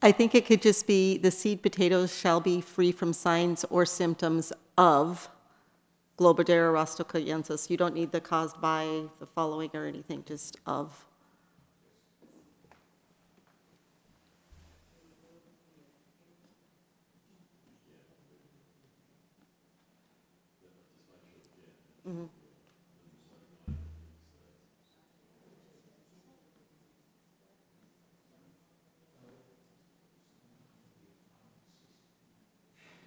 I think it could just be the seed potatoes shall be free from signs or symptoms of Globardera rostocayensis. You don't need the caused by the following or anything, just of. Mhm.